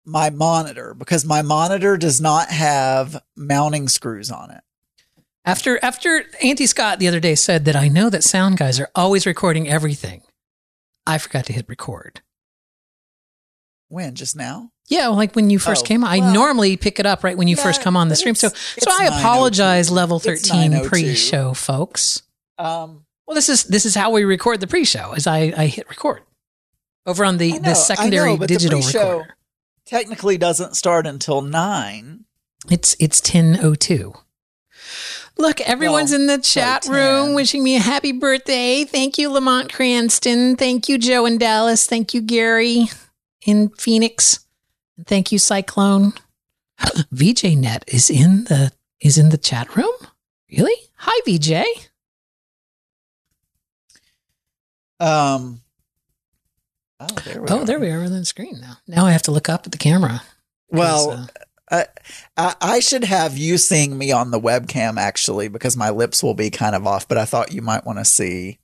my monitor because my monitor does not have mounting screws on it. After Auntie Scott the other day said that I know that sound guys are always recording everything, I forgot to hit record. When? Just now? Yeah, like when you first came on. I normally pick it up right when you first come on the stream. So I apologize, Level 13 pre-show folks. Well, this is how we record the pre-show, is I hit record over on the secondary digital recorder. Technically doesn't start until 9. It's 10:02. Look, everyone's in the chat room wishing me a happy birthday. Thank you, Lamont Cranston. Thank you, Joe in Dallas. Thank you, Gary in Phoenix. Thank you, Cyclone. VJNet is in the chat room. Really? Hi, VJ. There we are on the screen now. Now I have to look up at the camera. Well, I should have you seeing me on the webcam actually, because my lips will be kind of off. But I thought you might want to see.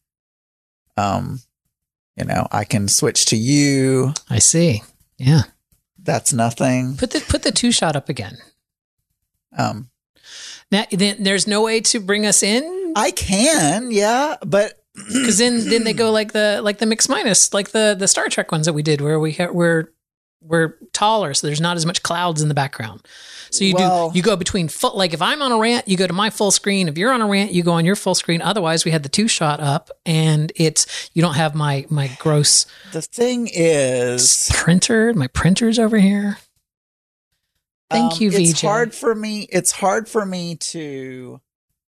I can switch to you. I see. Yeah. That's nothing. Put the 2-shot up again. Now then there's no way to bring us in. I can, yeah, but because then they go like the mix minus, like the Star Trek ones that we did, where we're taller, so there's not as much clouds in the background. So you go between full. Like if I'm on a rant, you go to my full screen. If you're on a rant, you go on your full screen. Otherwise, we had the 2-shot up, and you don't have my gross. The thing is, my printer's over here. Thank you, VJ. It's hard for me to.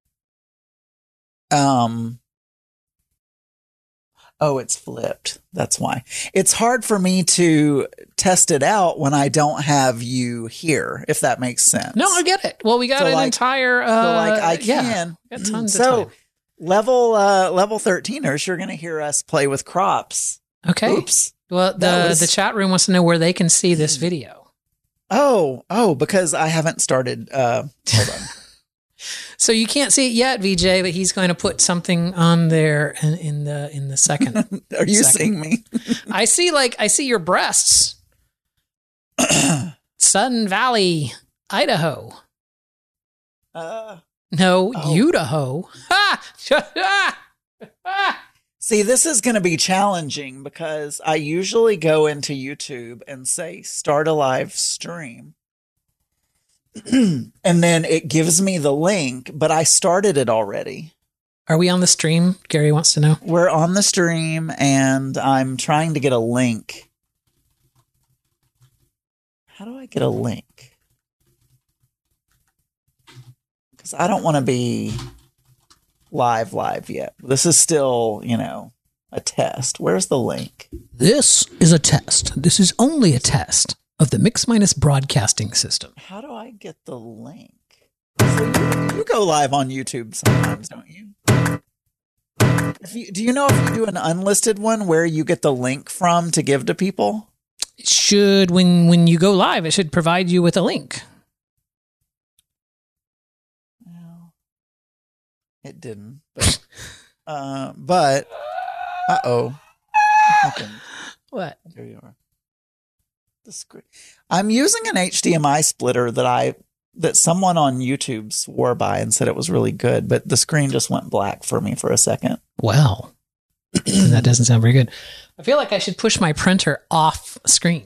Oh, it's flipped. That's why. It's hard for me to test it out when I don't have you here, if that makes sense. No, I get it. Well, we got entire... I can. Yeah, tons of time. Level 13ers, you're going to hear us play with crops. Okay. Oops. Well, the chat room wants to know where they can see this video. Oh, because I haven't started. Hold on. So you can't see it yet, VJ, but he's going to put something on there in the second. Are you seeing me? I see your breasts. Sun Valley, Idaho. Idaho. See, this is going to be challenging because I usually go into YouTube and say start a live stream. And then it gives me the link, but I started it already. Are we on the stream? Gary wants to know. We're on the stream and I'm trying to get a link. How do I get a link? Because I don't want to be live yet. This is still, a test. Where's the link? This is a test. This is only a test of the Mix Minus broadcasting system. How do I get the link? So you go live on YouTube sometimes, don't you? Do you know if you do an unlisted one where you get the link from to give to people? It should, when you go live, it should provide you with a link. Well, it didn't. But uh-oh. What? There you are. The screen. I'm using an HDMI splitter that someone on YouTube swore by and said it was really good, but the screen just went black for me for a second. Well, that doesn't sound very good. I feel like I should push my printer off screen.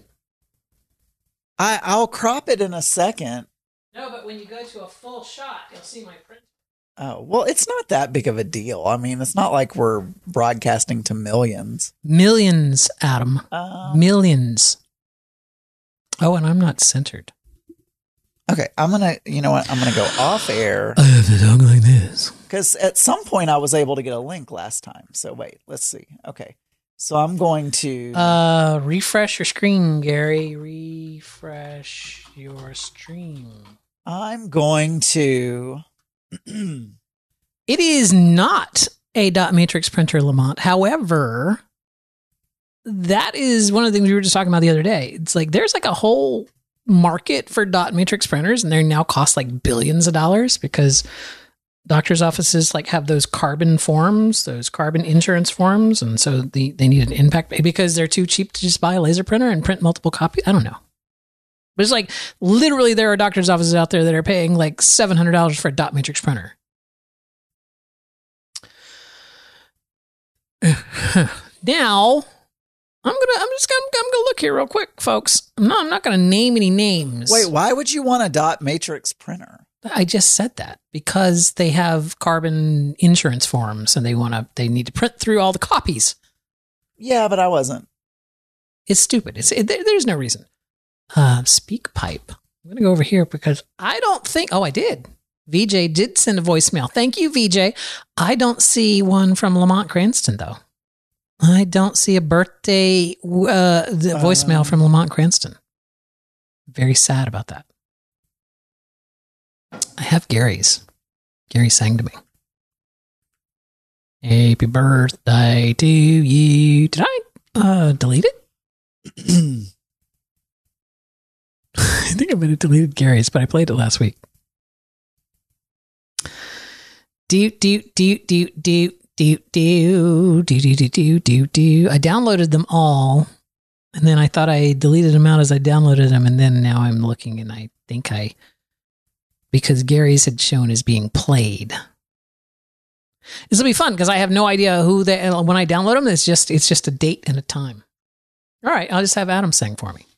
I'll crop it in a second. No, but when you go to a full shot, you'll see my printer. Oh, well, it's not that big of a deal. I mean, it's not like we're broadcasting to millions. Millions, Adam. Millions. Oh, and I'm not centered. Okay, I'm going to go off air. I have to talk like this. Because at some point I was able to get a link last time. So wait, let's see. Okay, so I'm going to... refresh your screen, Gary. Refresh your stream. I'm going to... It is not a dot matrix printer, Lamont. However, that is one of the things we were just talking about the other day. It's like there's like a whole market for dot matrix printers, and they now cost like billions of dollars because doctors' offices like have those carbon forms, those carbon insurance forms, and so they need an impact because they're too cheap to just buy a laser printer and print multiple copies. I don't know. But it's like literally there are doctor's offices out there that are paying like $700 for a dot matrix printer. Now, I'm gonna look here real quick, folks. I'm not gonna name any names. Wait, why would you want a dot matrix printer? I just said that because they have carbon insurance forms and they need to print through all the copies. Yeah, but I wasn't. It's stupid. There's no reason. SpeakPipe. I'm gonna go over here because I don't think. Oh, I did. VJ did send a voicemail. Thank you, VJ. I don't see one from Lamont Cranston though. I don't see a birthday voicemail from Lamont Cranston. Very sad about that. I have Gary's. Gary sang to me. Happy birthday to you. Did I delete it? I think I might have deleted Gary's, but I played it last week. I downloaded them all, and then I thought I deleted them out as I downloaded them, and then now I'm looking, and I think because Gary's had shown as being played. This will be fun because I have no idea who when I download them, it's just a date and a time. All right, I'll just have Adam sing for me.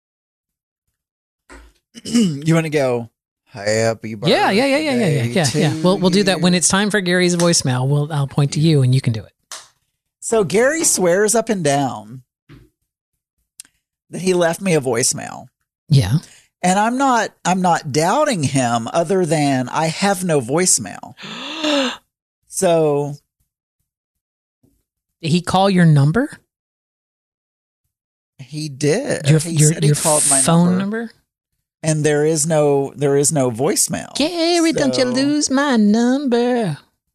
You want to go? Happy birthday. Yeah. We'll do that when it's time for Gary's voicemail. I'll point to you and you can do it. So Gary swears up and down that he left me a voicemail. Yeah. And I'm not doubting him other than I have no voicemail. So did he call your number? He did. He called my phone number? And there is no voicemail. Gary, don't you lose my number.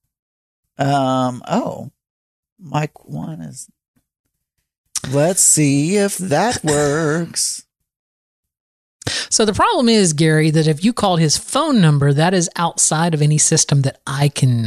Mike 1 is. Let's see if that works. So the problem is, Gary, that if you called his phone number, that is outside of any system that I can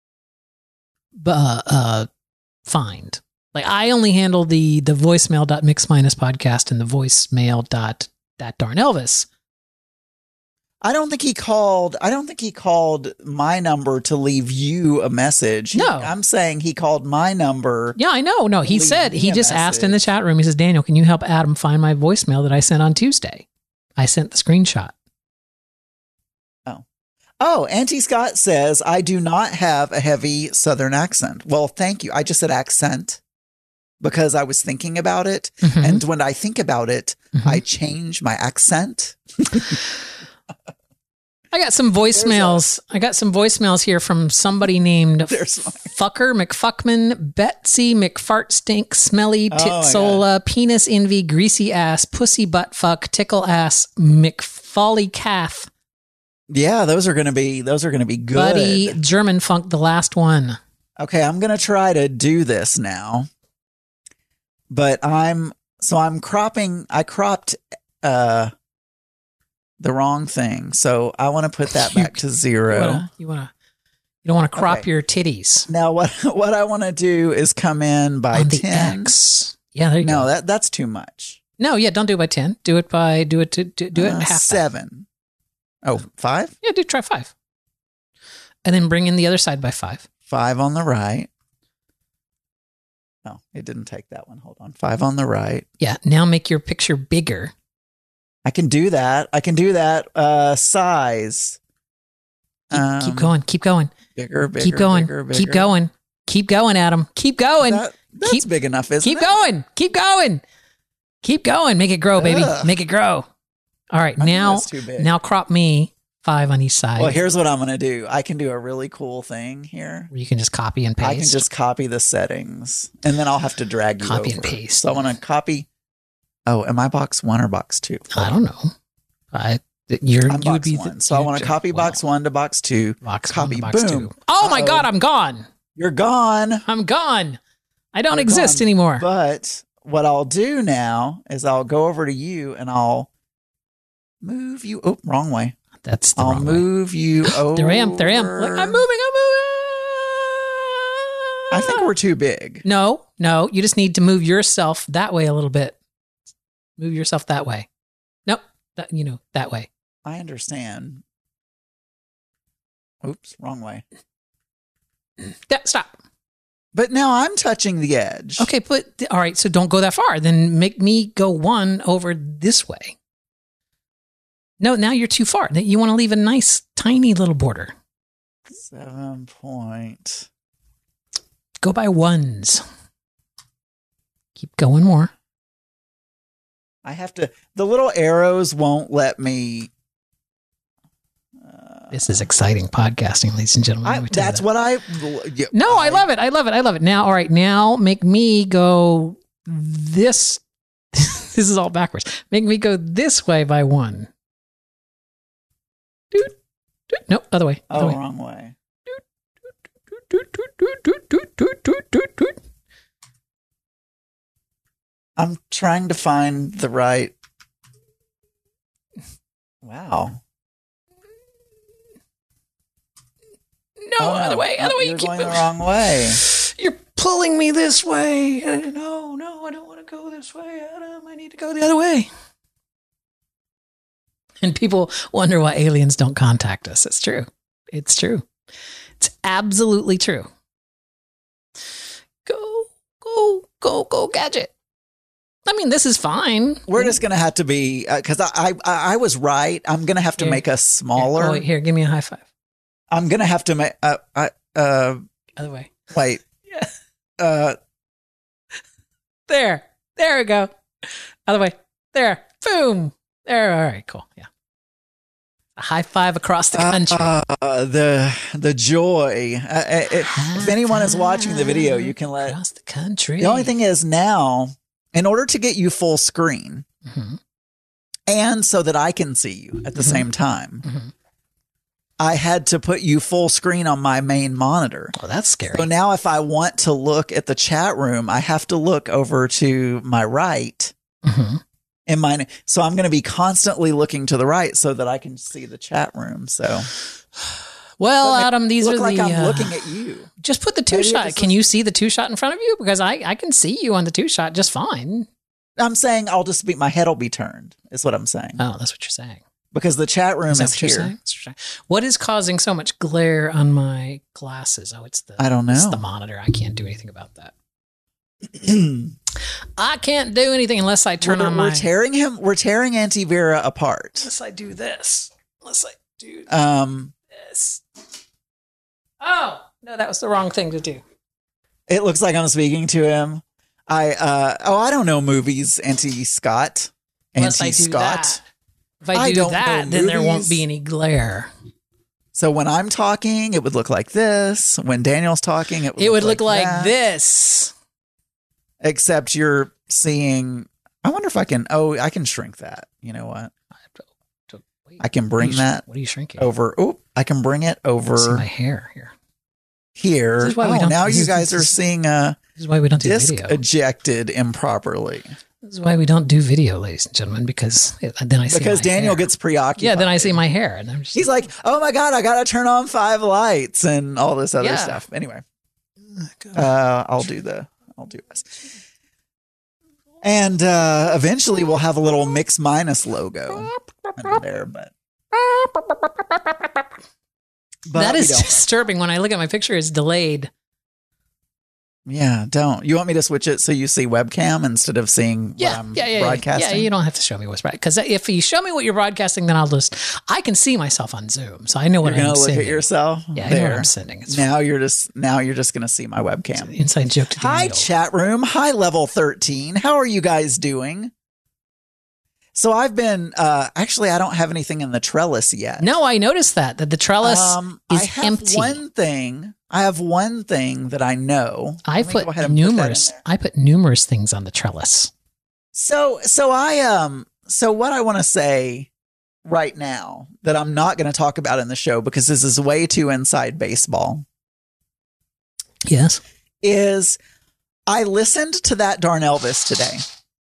find. Like I only handle the voicemail.mix-podcast and the voicemail.that-darn-Elvis. I don't think he called my number to leave you a message. No. I'm saying he called my number. Yeah, I know. No, he said, he just asked in the chat room, he says, Daniel, can you help Adam find my voicemail that I sent on Tuesday? I sent the screenshot. Oh, Auntie Scott says, I do not have a heavy Southern accent. Well, thank you. I just said accent because I was thinking about it. Mm-hmm. And when I think about it, I change my accent. I got some voicemails here from somebody named Fucker McFuckman, Betsy McFartstink, Smelly Titsola, Penis Envy, Greasy Ass, Pussy Buttfuck, Tickle Ass, McFolly Cath. Yeah, those are going to be good. Buddy German Funk, the last one. Okay, I'm going to try to do this now. But I cropped the wrong thing. So I want to put that back to 0. You don't want to crop your titties. Now what I want to do is come in by on 10. The X. Yeah, there you go. No, that's too much. No, yeah, don't do it by 10. Do it half 7. Oh, 5? Yeah, try 5. And then bring in the other side by 5. 5 on the right. Oh, it didn't take that one. Hold on. 5 on the right. Yeah, now make your picture bigger. I can do that. Size. Keep going. Bigger. Keep going. Bigger. Keep going. Keep going, Adam. Keep going. That's big enough, isn't it? Keep going. Keep going. Keep going. Make it grow, baby. Make it grow. All right, now crop me 5 on each side. Well, here's what I'm going to do. I can do a really cool thing here. Where you can just copy and paste. I can just copy the settings, and then I'll have to drag you copy over. And paste. So I want to copy. Oh, am I box 1 or box 2? I don't know. I'm box 1. So I want to copy box 1 to box 2. Copy, box boom. 2. Oh my God, I'm gone. You're gone. I'm gone. I don't exist anymore. But what I'll do now is I'll go over to you and I'll move you. Oh, wrong way. That's the wrong way. I'll move you over. There I am. Look, I'm moving. I think we're too big. No. You just need to move yourself that way a little bit. Move yourself that way. Nope. That, that way. I understand. Oops, wrong way. Stop. But now I'm touching the edge. Okay, all right, so don't go that far. Then make me go one over this way. No, now you're too far. You want to leave a nice, tiny little border. 7 point. Go by ones. Keep going more. I have to, the little arrows won't let me. This is exciting podcasting, ladies and gentlemen. That's what I. No, I love it. I love it. I love it. Now, all right, now make me go this. This is all backwards. Make me go this way by one. No, other way. Oh, wrong way. I'm trying to find the right. Wow. No, other way. You're going the wrong way. You're pulling me this way. No, I don't want to go this way, Adam. I need to go the other way. And people wonder why aliens don't contact us. It's true. It's true. It's absolutely true. Go, gadget. I mean, this is fine. We're just going to have to be, because I was right. I'm going to have to make us smaller. Here, give me a high five. I'm going to have to make, other way. Wait. Yeah. There we go. Other way. There. Boom. There. All right, cool. Yeah. A high five across the country. The joy. If anyone is watching the video, you can let across the country. The only thing is now, in order to get you full screen, and so that I can see you at the same time, I had to put you full screen on my main monitor. Oh, that's scary. So now if I want to look at the chat room, I have to look over to my right. So I'm going to be constantly looking to the right so that I can see the chat room. So, well, Adam, these are like the. I'm looking at you. Just put the two shot. Can you see the two shot in front of you? Because I can see you on the two shot just fine. I'm saying my head will be turned. Is what I'm saying. Oh, that's what you're saying. Because the chat room is here. What is causing so much glare on my glasses? Oh, I don't know. It's the monitor. I can't do anything about that. I can't do anything unless I turn on my. We're tearing Auntie Vera apart. Unless I do this. Unless I do this. Oh no, that was the wrong thing to do. It looks like I'm speaking to him. I don't know movies. Auntie Scott. Unless I do Scott. That. If I do that, then there won't be any glare. So when I'm talking, it would look like this. When Daniel's talking, it would look like this. Except you're seeing. I wonder if I can. Oh, I can shrink that. You know what? I can bring that. What are you shrinking? Over. Oh, I can bring it over. See my hair here. Here. This is why now you guys are seeing a. This is why we don't do disc video. Ejected improperly. This is why we don't do video, ladies and gentlemen, because then I see because Daniel hair. gets preoccupied. Yeah, then I see my hair, and I'm just he's like, "Oh my god, I gotta turn on 5 lights and all this other stuff." Anyway, I'll do this, and eventually we'll have a little Mix Minus logo in there, but that is disturbing. When I look at my picture, it's delayed. Yeah, don't. You want me to switch it so you see webcam instead of seeing what I'm broadcasting? Yeah, you don't have to show me what's right. Because if you show me what you're broadcasting, then I can see myself on Zoom. So I know what I'm sending. You're going to look at yourself? Yeah, I know what I'm sending. Now you're just going to see my webcam. Inside joke to Hi, chat room. Hi, level 13. How are you guys doing? So I've been, actually, I don't have anything in the trellis yet. No, I noticed that the trellis is empty. I have one thing that I know. I put numerous things on the trellis. So what I want to say right now that I'm not going to talk about in the show because this is way too inside baseball. Yes. Is I listened to that darn Elvis today.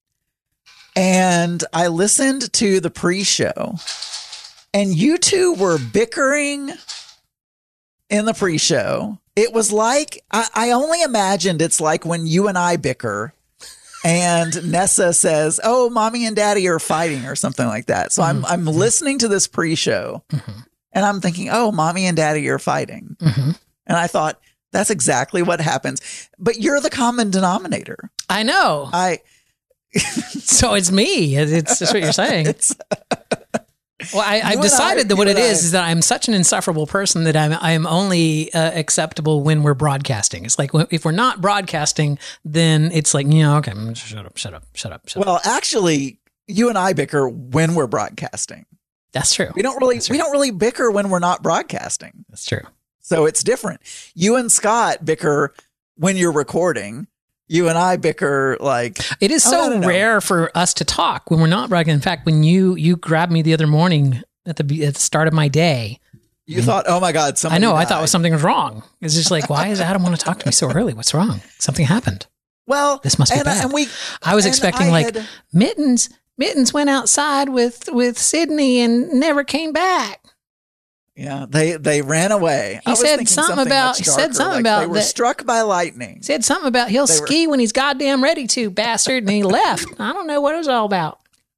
And I listened to the pre-show, and you two were bickering in the pre-show. It was like, I only imagined it's like when you and I bicker and Nessa says, "Oh, mommy and daddy are fighting," or something like that. So I'm listening to this pre-show, and I'm thinking, "Oh, mommy and daddy are fighting," and I thought that's exactly what happens. But you're the common denominator. I know. So it's me. It's just what you're saying. Well, I've decided that what it is that I'm such an insufferable person that I'm only acceptable when we're broadcasting. It's like if we're not broadcasting, then it's like, okay, shut up. Well, actually, you and I bicker when we're broadcasting. That's true. We don't really bicker when we're not broadcasting. That's true. So it's different. You and Scott bicker when you're recording. You and I bicker like it is so rare for us to talk when we're not broadcasting. In fact, when you grabbed me the other morning at the start of my day, you thought, "Oh my God, something!" I thought something was wrong. It's just like, why does Adam want to talk to me so early? What's wrong? Something happened. Well, this must be bad. I was expecting Mittens went outside with Sydney and never came back. Yeah, they ran away. He said something about they were struck by lightning. He said something about he'll ski when he's goddamn ready to, bastard, and he left. I don't know what it was all about.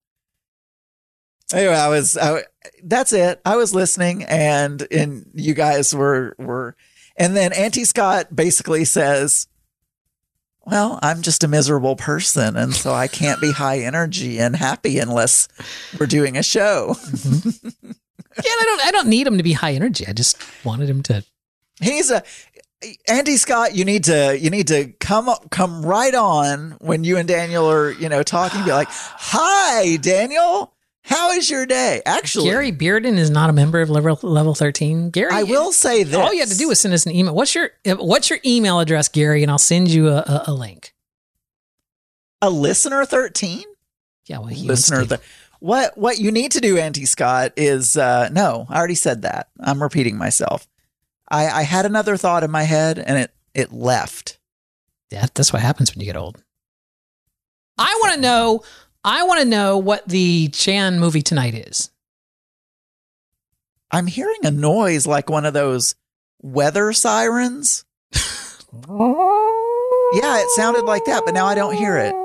Anyway, that's it. I was listening, and you guys were, and then Auntie Scott basically says, "Well, I'm just a miserable person, and so I can't be high energy and happy unless we're doing a show." Yeah, I don't need him to be high energy. I just wanted him to. Auntie Scott. You need to come right on when you and Daniel are talking. Be like, "Hi, Daniel. How is your day?" Actually, Gary Bearden is not a member of level 13. Gary, I will say this: all you have to do is send us an email. What's your email address, Gary? And I'll send you a link. A listener 13. Yeah, well, listener. What you need to do, Auntie Scott, is no. I already said that. I'm repeating myself. I had another thought in my head, and it left. Yeah, that's what happens when you get old. I want to know what the Chan movie tonight is. I'm hearing a noise like one of those weather sirens. Yeah, it sounded like that, but now I don't hear it.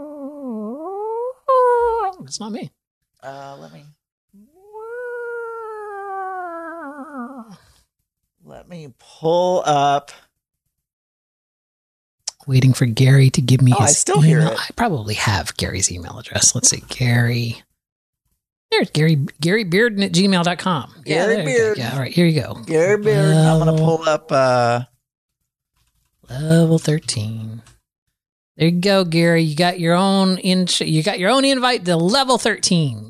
It's not me. Let me pull up. Waiting for Gary to give me his I still email. hear it. I probably have Gary's email address. Let's see. Gary. There's Gary Bearden at gmail.com. Gary Bearden. Yeah, all right. Here you go. Gary Bearden. I'm going to pull up level 13. There you go, Gary. You got your own invite to level 13.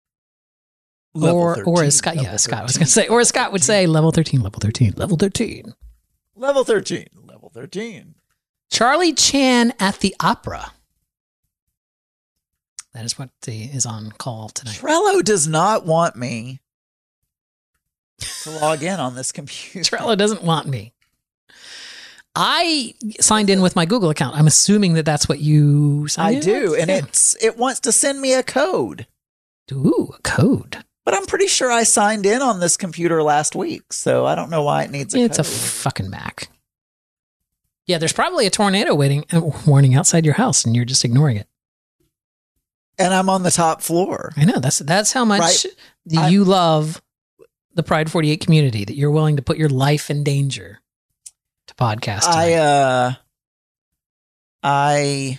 Or as Scott, Scott was going to say, or as Scott would say, level 13, level 13, level 13. Level 13, level 13. Charlie Chan at the Opera. That is what is on call tonight. Trello does not want me to log in on this computer. Trello doesn't want me. I signed in with my Google account. I'm assuming that that's what you signed in. I do, and it wants to send me a code. Ooh, a code. But I'm pretty sure I signed in on this computer last week, so I don't know why it needs a code. It's a fucking Mac. Yeah, there's probably a tornado warning outside your house, and you're just ignoring it. And I'm on the top floor. I know. That's how much you love the Pride 48 community, that you're willing to put your life in danger to podcast tonight. I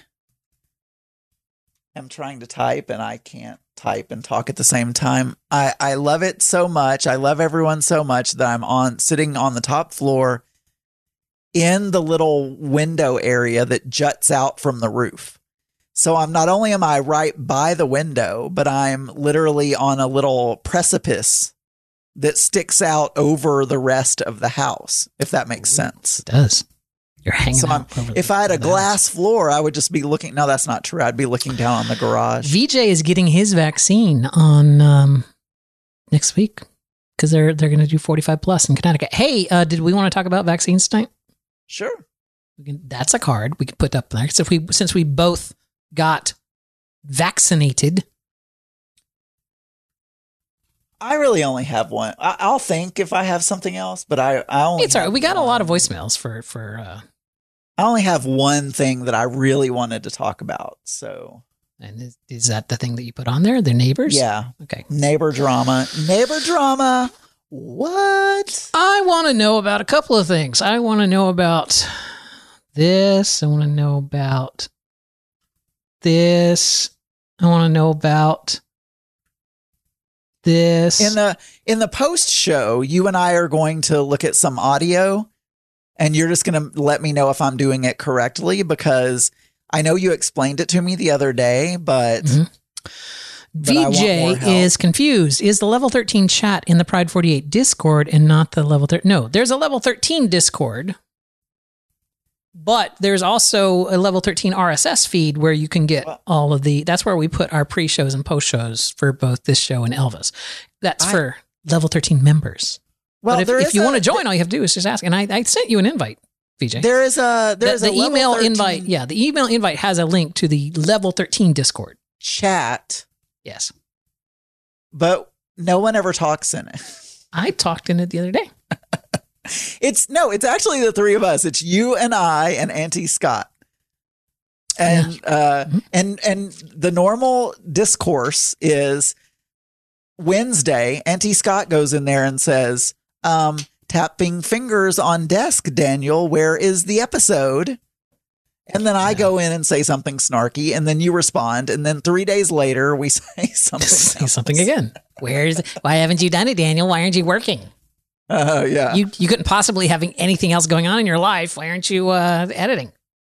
am trying to type, and I can't type and talk at the same time. I love it so much. I love everyone so much that I'm sitting on the top floor in the little window area that juts out from the roof. So not only am I right by the window, but I'm literally on a little precipice that sticks out over the rest of the house, if that makes sense. It does. You're hanging out. If I had a glass floor, I would just be looking. No, that's not true. I'd be looking down on the garage. VJ is getting his vaccine on next week because they're going to do 45 plus in Connecticut. Hey, did we want to talk about vaccines tonight? Sure. That's a card we could put up there. So since we both got vaccinated. I really only have one. I'll think if I have something else, but I only. It's all right. We got a lot of voicemails for I only have one thing that I really wanted to talk about. So, And is that the thing that you put on there? The neighbors? yeah. Okay. Neighbor drama. Neighbor drama. What? I want to know about a couple of things. I want to know about this. I want to know about this. I want to know about this. In the post show, you and I are going to look at some audio, and you're just going to let me know if I'm doing it correctly, because I know you explained it to me the other day, but VJ is confused. Is the level 13 chat in the Pride 48 Discord and not the level 13? No, there's a level 13 Discord, but there's also a level 13 RSS feed where you can get all of that's where we put our pre-shows and post-shows for both this show and Elvis. That's for level 13 members. Well, but if you want to join, all you have to do is just ask. And I sent you an invite, VJ. There's a email invite. Yeah, the email invite has a link to the level 13 Discord chat. Yes. But no one ever talks in it. I talked in it the other day. It's actually the three of us. It's you and I and Auntie Scott. And and the normal discourse is Wednesday, Auntie Scott goes in there and says, tapping fingers on desk, Daniel, where is the episode? And then I go in and say something snarky, and then you respond, and then 3 days later we say something say something again. Why haven't you done it, Daniel? Why aren't you working? Yeah. You couldn't possibly have anything else going on in your life. Why aren't you editing?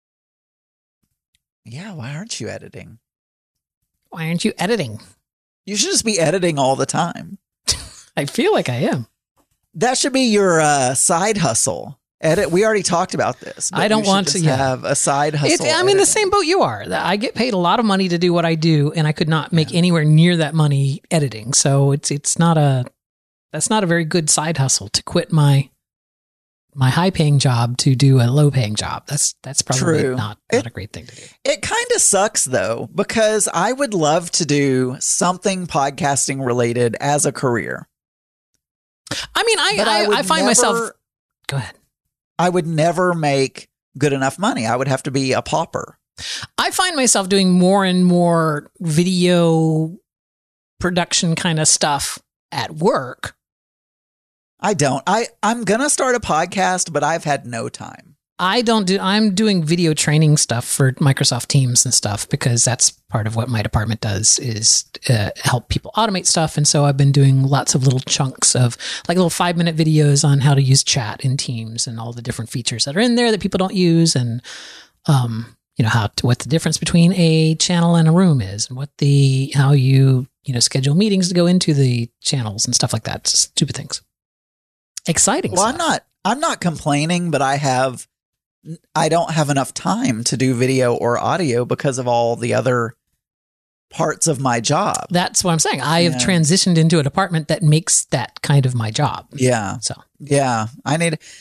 Yeah, why aren't you editing? Why aren't you editing? You should just be editing all the time. I feel like I am. That should be your side hustle. Edit. We already talked about this. I don't want to have a side hustle. I'm in the same boat you are. I get paid a lot of money to do what I do, and I could not make anywhere near that money editing. So that's not a very good side hustle to quit my high paying job to do a low paying job. That's probably not a great thing to do. It kind of sucks though, because I would love to do something podcasting related as a career. I mean, I find myself. Go ahead. I would never make good enough money. I would have to be a pauper. I find myself doing more and more video production kind of stuff at work. I don't. I'm going to start a podcast, but I've had no time. I'm doing video training stuff for Microsoft Teams and stuff, because that's part of what my department does, is help people automate stuff. And so I've been doing lots of little chunks of like little 5-minute videos on how to use chat in Teams and all the different features that are in there that people don't use. And, what the difference between a channel and a room is, and how you schedule meetings to go into the channels and stuff like that. Stupid things. Exciting stuff. I'm not complaining, but I don't have enough time to do video or audio because of all the other parts of my job. That's what I'm saying. I have transitioned into a department that makes that kind of my job. Yeah. So, yeah, I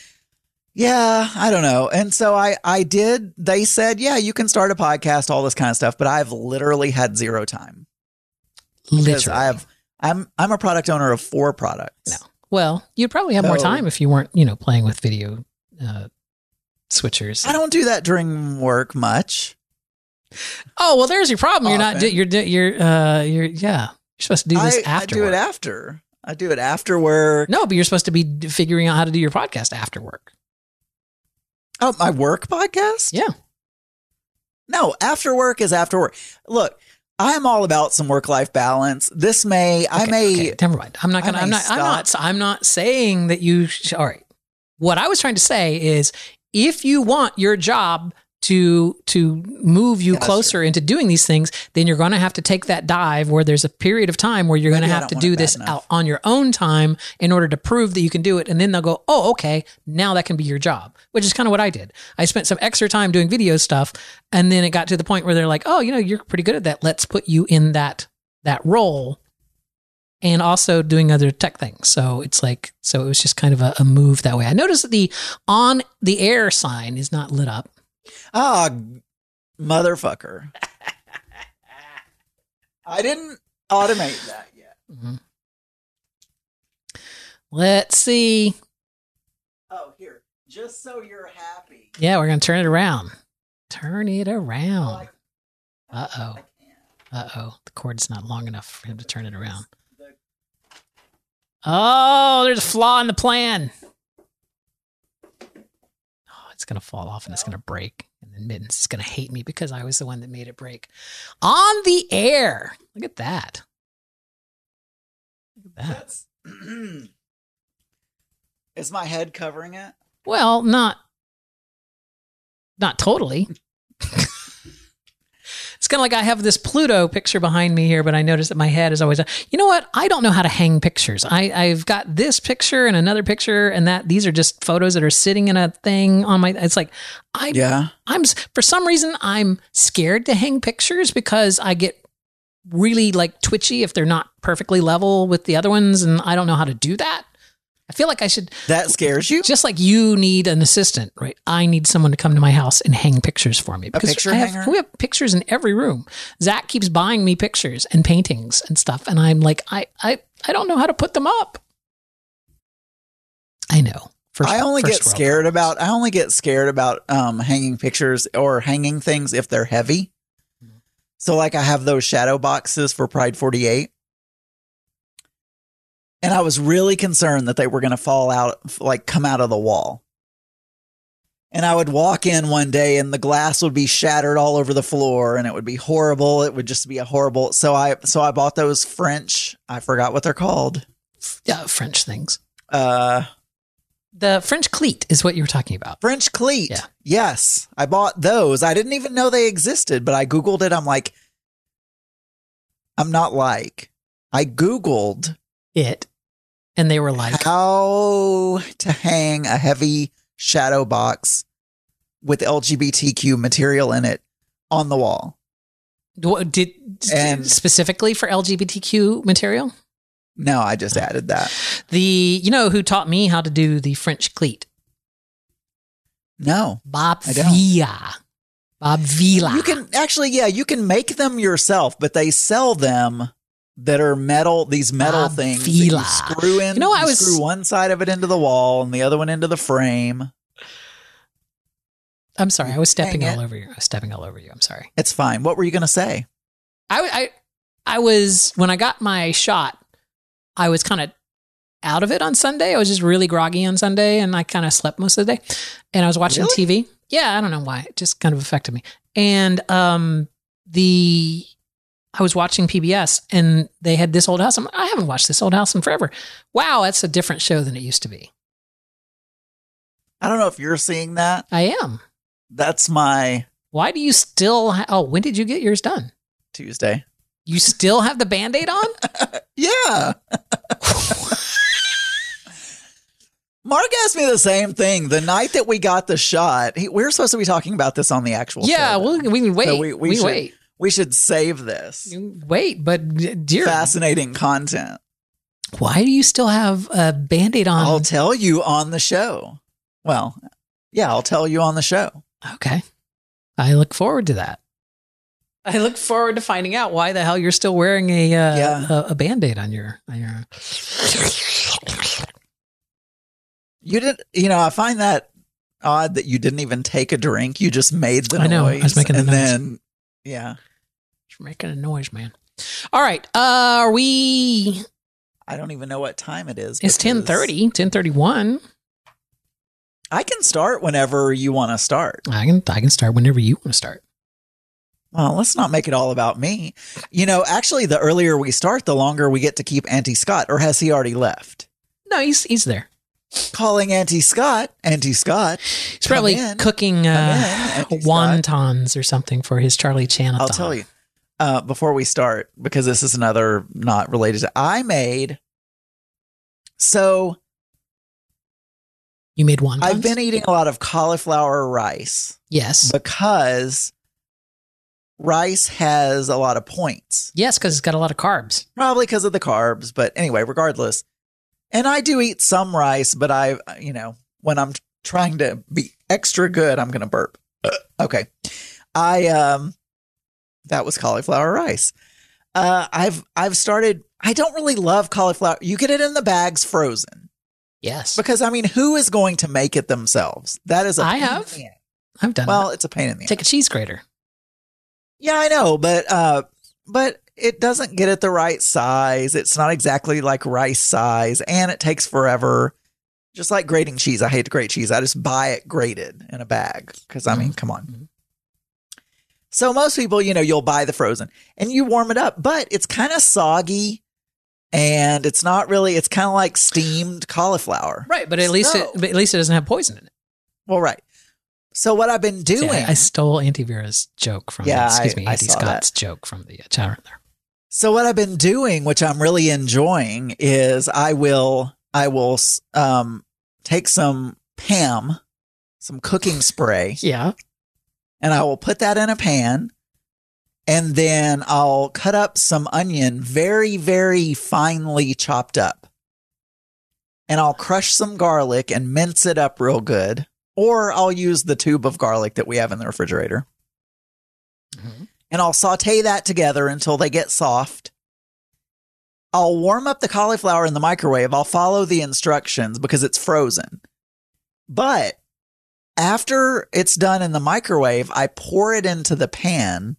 don't know. And so I did, they said, yeah, you can start a podcast, all this kind of stuff, but I've literally had zero time. Literally. I'm a product owner of 4 products. No. Well, you'd probably have more time if you weren't, playing with video switchers. I don't do that during work much. Oh, well, there's your problem. Often. You're supposed to do this after. I do it after. I do it after work. No, but you're supposed to be figuring out how to do your podcast after work. Oh, my work podcast? Yeah. No, after work is after work. Look, I'm all about some work-life balance. Never mind. I'm not saying that you all right. What I was trying to say is, if you want your job to move you closer into doing these things, then you're going to have to take that dive where there's a period of time where you're going to have to do this out on your own time in order to prove that you can do it. And then they'll go, oh, okay, now that can be your job, which is kind of what I did. I spent some extra time doing video stuff. And then it got to the point where they're like, oh, you're pretty good at that. Let's put you in that role, and also doing other tech things. So it was just kind of a move that way. I noticed that the on the air sign is not lit up. Ah, motherfucker. I didn't automate that yet. Mm-hmm. Let's see. Oh, here. Just so you're happy. Yeah, we're going to turn it around. Turn it around. Uh-oh. Uh-oh. The cord's not long enough for him to turn it around. Oh, there's a flaw in the plan. Oh, it's going to fall off and it's going to break. And then Mittens is going to hate me because I was the one that made it break. On the air. Look at that. Look at that. Is my head covering it? Well, not totally. It's kind of like I have this Pluto picture behind me here, but I notice that my head is always, you know what? I don't know how to hang pictures. I've got this picture and another picture, and these are just photos that are sitting in a thing on my, it's like, I'm, for some reason, I'm scared to hang pictures because I get really like twitchy if they're not perfectly level with the other ones, and I don't know how to do that. I feel like I should. That scares you? Just like you need an assistant, right? I need someone to come to my house and hang pictures for me. Because a picture hanger? We have pictures in every room. Zach keeps buying me pictures and paintings and stuff. And I'm like, I don't know how to put them up. I know. I only get scared about hanging pictures or hanging things if they're heavy. So like I have those shadow boxes for Pride 48. And I was really concerned that they were going to fall out, like come out of the wall. And I would walk in one day and the glass would be shattered all over the floor and it would be horrible. It would just be a horrible. So I bought those French, I forgot what they're called. Yeah, French things. The French cleat is what you were talking about. French cleat. Yeah. Yes. I bought those. I didn't even know they existed, but I Googled it. I Googled it. And they were like, how to hang a heavy shadow box with LGBTQ material in it on the wall. And specifically for LGBTQ material? No, I just added that. You know who taught me how to do the French cleat? No. Bob Villa. Bob Villa. You can make them yourself, but they sell them that are metal, these metal things that you screw in. Screw one side of it into the wall and the other one into the frame. I'm sorry. I was stepping all over you. I'm sorry. It's fine. What were you going to say? I was, when I got my shot, I was kind of out of it on Sunday. I was just really groggy on Sunday and I kind of slept most of the day and I was watching TV. Yeah. I don't know why. It just kind of affected me. And, I was watching PBS and they had This Old House. I haven't watched This Old House in forever. Wow, that's a different show than it used to be. I don't know if you're seeing that. I am. That's my... Why do you still... when did you get yours done? Tuesday. You still have the Band-Aid on? Yeah. Mark asked me the same thing the night that we got the shot. We're supposed to be talking about this on the actual show. Yeah, we can wait. So we should wait. We should save this. Wait, but dear. Fascinating content. Why do you still have a Band-Aid on? I'll tell you on the show. Well, yeah, I'll tell you on the show. Okay. I look forward to that. I look forward to finding out why the hell you're still wearing a Band-Aid on your. You didn't, I find that odd that you didn't even take a drink. You just made the noise. I know. I was making the noise. Then, yeah. You're making a noise, man. All right. Are we... I don't even know what time it is. It's 10:30, 10:31. I can start whenever you want to start. I can start whenever you want to start. Well, let's not make it all about me. Actually, the earlier we start, the longer we get to keep Auntie Scott. Or has he already left? No, he's there. Calling Auntie Scott. Auntie Scott. He's probably cooking wontons or something for his Charlie Chan-a-thon. I'll tell you. Before we start, because this is another not related to... You made wontons? I've been eating a lot of cauliflower rice. Yes. Because rice has a lot of points. Yes, because it's got a lot of carbs. Probably because of the carbs. But anyway, regardless... And I do eat some rice, but when I'm trying to be extra good, I'm going to burp. Okay. That was cauliflower rice. I've started, I don't really love cauliflower. You get it in the bags frozen. Yes. Because who is going to make it themselves? That is I have. I've done Well, that. it's a pain in the Take a cheese grater. Yeah, I know, but it doesn't get it the right size. It's not exactly like rice size, and it takes forever. Just like grating cheese. I hate to grate cheese. I just buy it grated in a bag because, I mean, come on. Mhm. So most people, you'll buy the frozen and you warm it up, but it's kind of soggy and it's not really, it's kind of like steamed cauliflower. Right, but at least it doesn't have poison in it. Well, right. So what I've been doing. See, I stole Auntie Vera's joke from Auntie Scott's joke from the chat room there. So what I've been doing, which I'm really enjoying, is I will take some Pam, some cooking spray. Yeah. And I will put that in a pan. And then I'll cut up some onion very, very finely chopped up. And I'll crush some garlic and mince it up real good. Or I'll use the tube of garlic that we have in the refrigerator. Mm-hmm. And I'll saute that together until they get soft. I'll warm up the cauliflower in the microwave. I'll follow the instructions because it's frozen. But after it's done in the microwave, I pour it into the pan.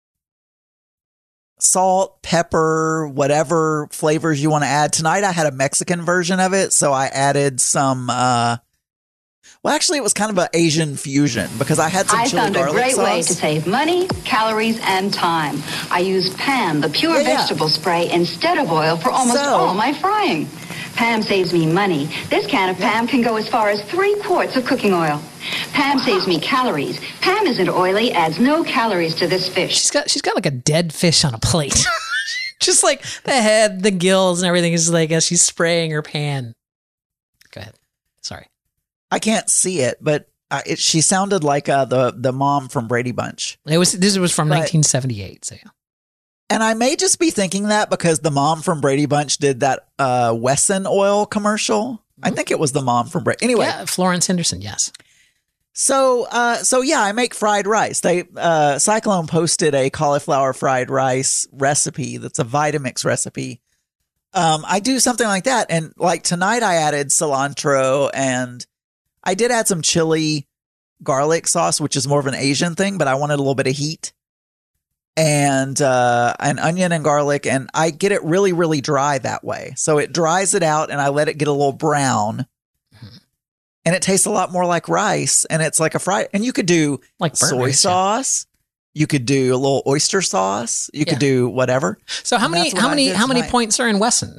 Salt, pepper, whatever flavors you want to add. Tonight I had a Mexican version of it, so I added some well, actually, it was kind of an Asian fusion because I had some chili garlic sauce. I found a great way to save money, calories, and time. I use Pam, the pure vegetable spray, instead of oil for almost all my frying. Pam saves me money. This can of Pam can go as far as 3 quarts of cooking oil. Pam saves me calories. Pam isn't oily, adds no calories to this fish. She's got like a dead fish on a plate. Just like the head, the gills, and everything is like as she's spraying her pan. Go ahead. Sorry. I can't see it, but she sounded like the mom from Brady Bunch. This was from 1978. So, and I may just be thinking that because the mom from Brady Bunch did that Wesson oil commercial. I think it was the mom from Brady. Anyway, yeah, Florence Henderson. Yes. So yeah, I make fried rice. Cyclone posted a cauliflower fried rice recipe. That's a Vitamix recipe. I do something like that, and like tonight I added cilantro and I did add some chili garlic sauce, which is more of an Asian thing, but I wanted a little bit of heat, and an onion and garlic, and I get it really, really dry that way. So it dries it out, and I let it get a little brown, and it tastes a lot more like rice, and it's like a fried. And you could do like soy sauce, you could do a little oyster sauce, you could do whatever. So how many points are in Wesson?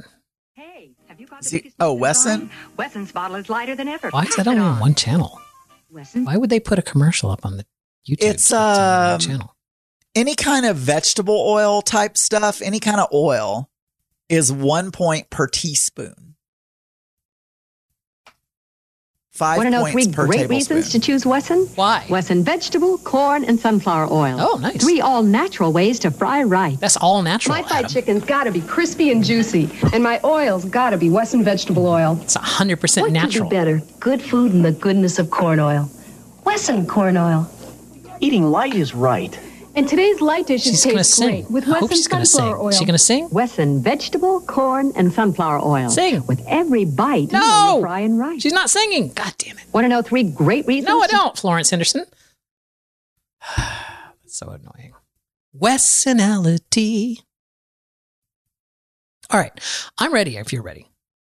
Wesson? Wesson's bottle is lighter than ever. Why is that only on one channel? Wesson? Why would they put a commercial up on the YouTube? It's channel. Any kind of vegetable oil type stuff, any kind of oil is 1 point per teaspoon. 5 Want to know points 3 per great tablespoon. reasons to choose Wesson? Why? Wesson vegetable, corn, and sunflower oil. Oh, nice. 3 all-natural ways to fry rice. That's all natural. My fried chicken's got to be crispy and juicy, and my oil's got to be Wesson vegetable oil. It's 100% what natural. What could be better? Good food and the goodness of corn oil. Wesson corn oil. Eating light is right. And today's light dishes taste great with I hope Wesson she's going to sing. sunflower oil. Is she going to sing? Wesson vegetable, corn, and sunflower oil. Sing. With every bite, you know No! you're frying rice. She's not singing. God damn it. Want to know 3 great reasons? No, I don't, Florence Henderson. That's so annoying. Wessonality. All right. I'm ready if you're ready.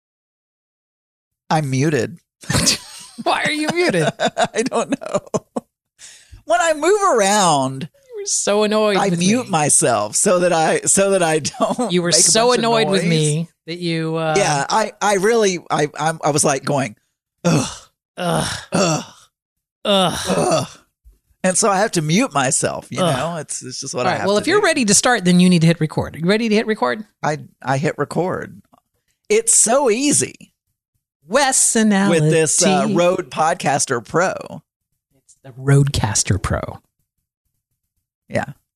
I'm muted. Why are you muted? I don't know. When I move around, You were so annoyed I with mute me. myself so that I don't. You were make a so bunch of annoyed with noise. me that you Yeah, I really was like going, ugh, ugh, ugh, ugh. ugh. And so I have to mute myself, you know? It's just what All I right. have Well, to if you're do. ready to start, then you need to hit record. You ready to hit record? I hit record. It's so easy Wessonality. with this Rode Podcaster Pro. It's the Rodecaster Pro. Yeah.